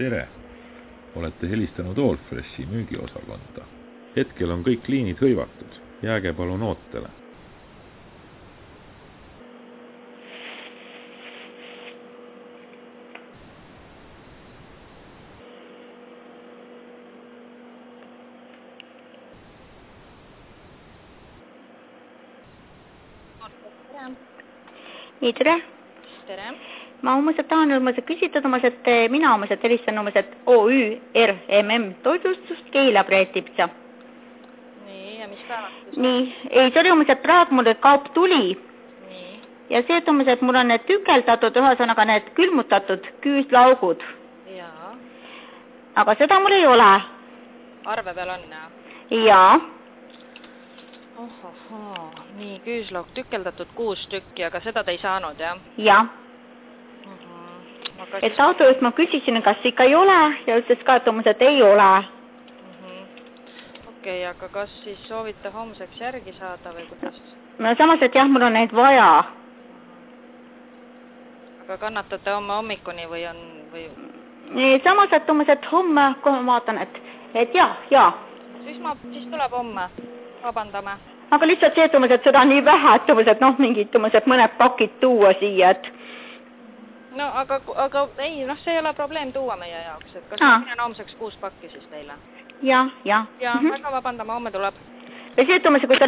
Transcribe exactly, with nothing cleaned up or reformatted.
tere! Olete helistanud Allfreshi müügiosakonda. Hetkel on kõik liinid hõivatud. Jääge palun ootele. Nii, tere. Tere. Ma umbes tahan umbes küsitleda umbes, et mina umbes helistan umbes, et O Ü R M M toitlustust Keila projektipitsa. Nii, ja mis päevastus? Nii, ei, see oli umbes, et praegu mul kaup tuli. Nii. Ja see, et umbes, et mul on need tükeldatud, ühesõnaga need külmutatud küüslaugud. Jaa. Aga seda mul ei ole. Arve peal on, jah? Jaa. Ohohoo, nii, küüslaug tükeldatud kuus tükki, aga seda te ei saanud, jah? Jah. Uh-huh. Kas... Et autojuht ma küsisin, kas ikka ei ole ja ütles ka, et umbes, et ei ole. Uh-huh. Okei, okay, aga kas siis soovite homseks järgi saada või kuidas? No samas, et jah, mul on neid vaja. Aga kannatate homme hommikuni või on... Või... Nii, samas, et umbes, et homme, kui ma vaatan, et, et jah, jah. Siis, ma, siis tuleb homme. Vabandame. Aga lihtsalt see, et umbes, et seda on nii vähe, et umbes, et noh, mingid umbes, et mõned pakid tuua siia, et... No, aga, aga ei, noh, see ei ole probleem tuua meie jaoks, et kas Aa. minen homseks kuus pakki siis teile? Ja, ja. Ja, mm-hmm. Väga vabandame, homme tuleb. Ja see, et umbes, kui